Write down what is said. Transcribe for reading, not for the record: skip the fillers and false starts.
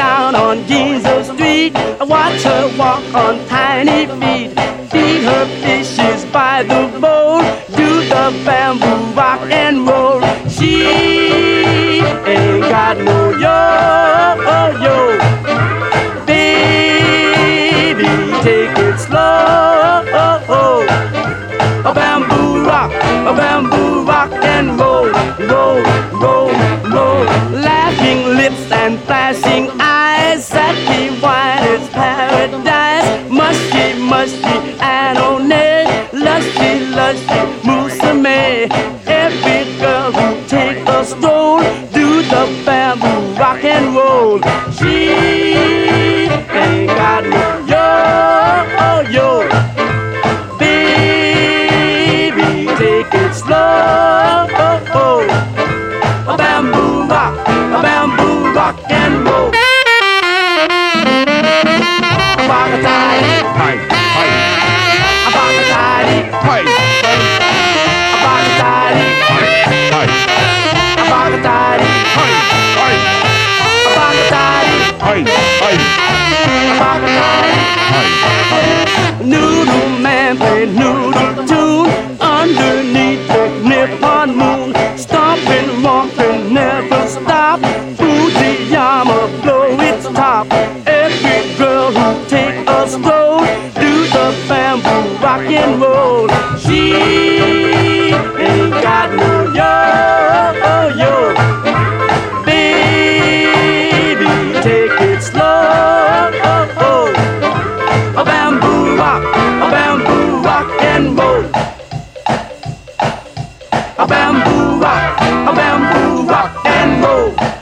down on Jesus Street. Watch her walk on tiny feet. Feed her fishes by the bowl. Do the bamboo rock and roll. She ain't got no yo-yo. Baby, take it slow. A bamboo rock and roll, roll, roll, roll. Laughing lips and flashing eyes, sappy wine is paradise. Mushy, mushy, anone, lushy, lushy, musume. Every girl who take a stroll, do the bamboo rock and roll. She ain't got no yo-yo. Take it slow. A bamboo rock and roll. A baka-tidy, Hi, hi, a baka-tidy, hi, a baka-tidy, hi, hi, a baka-tidy, hi, hi, a baka-tidy, hi, hi, a baka-tidy. hi, hi. Noodle man play noodle tune underneath the Nippon moon. Stomping, romping, never stop. Fujiyama blow its top. Every girl who take a stroll, do the bamboo rock and roll. She ain't got no yo-yo. Baby, take it slow. A bamboo rock and roll. A bamboo rock and roll.